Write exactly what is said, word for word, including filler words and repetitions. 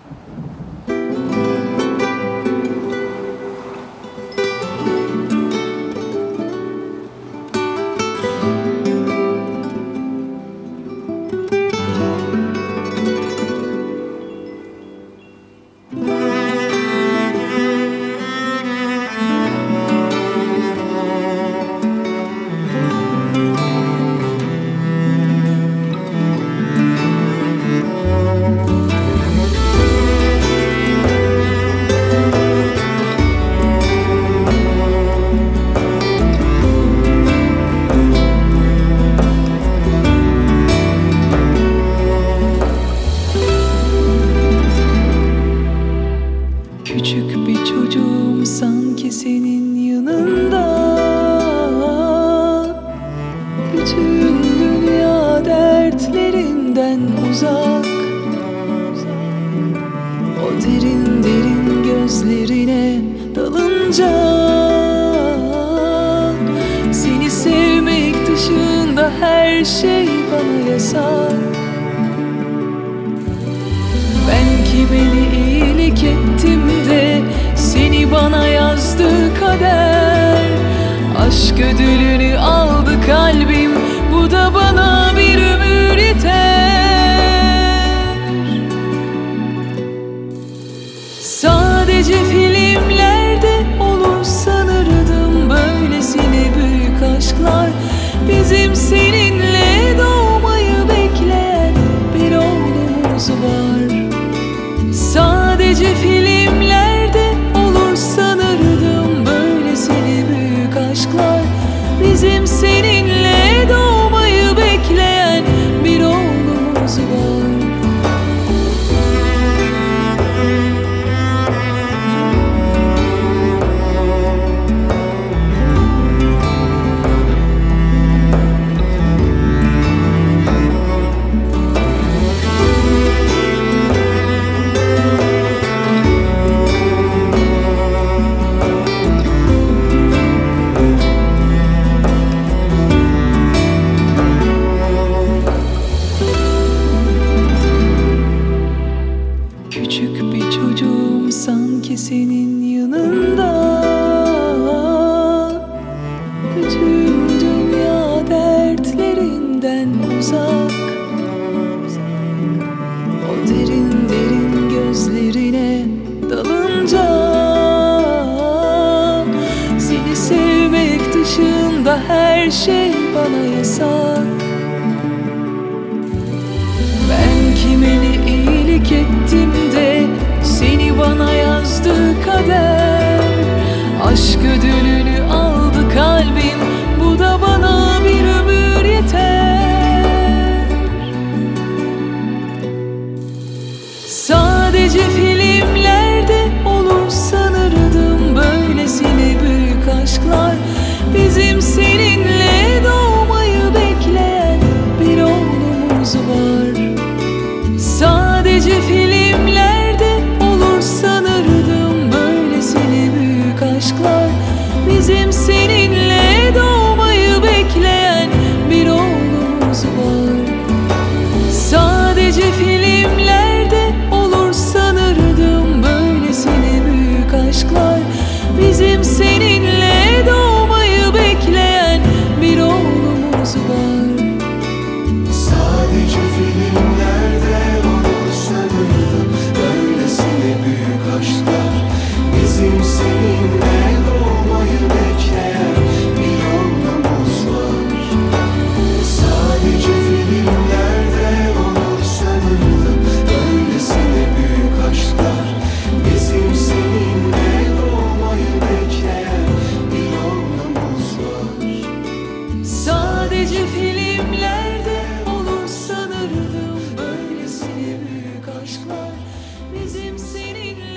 Küçük bir çocuğum sanki senin yanında. Bütün dünya dertlerinden uzak. O derin derin gözlerine dalınca seni sevmek dışında her şey bana yasak. Ben ki beni iyilik ettim de seni bana yazdı kader. Aşk ödülünü aldı kalbim, bu da bana bir ömür yeter. Sadece filmlerde olur sanırdım böylesine büyük aşklar. Bizim seninle doğmayı bekleyen bir oğlumuz var. Sadece filmlerde olur sanırdım böylesine büyük aşklar. Bizim seninle doğmayı bekleyen bir oğlumuz var. Küçük bir çocuğum sanki senin yanında. Bütün dünya dertlerinden uzak. O derin derin gözlerine dalınca seni sevmek dışında her şey bana yasak. Ben kimine iyilik ettim de seni bana yazdı kader. Aşk ödülünü aldı kalbim, bu da bana bir ömür yeter. Sadece filmlerde olur sanırdım böylesine büyük aşklar. Bizim seninle doğmayı bekleyen bir oğlumuz var. Sadece filmlerde olur sanırdım böylesine büyük aşklar. Bizim seninle doğmayı bekleyen bir oğlumuz var. Sadece filmlerde olur sanırdım böylesine büyük aşklar. Bizim seninle doğmayı bekleyen bir oğlumuz var. Sadece filmlerde olur sanırdım böylesine büyük aşklar. Bizim seninle doğmayı bekleyen bir oğlumuz var. Sadece filmlerde olur sanırdım böylesine büyük aşklar. Bizim seninle doğmayı bekleyen bir oğlumuz var. Sadece filmlerde olur sanırdım böylesine büyük aşklar. Bizim seninle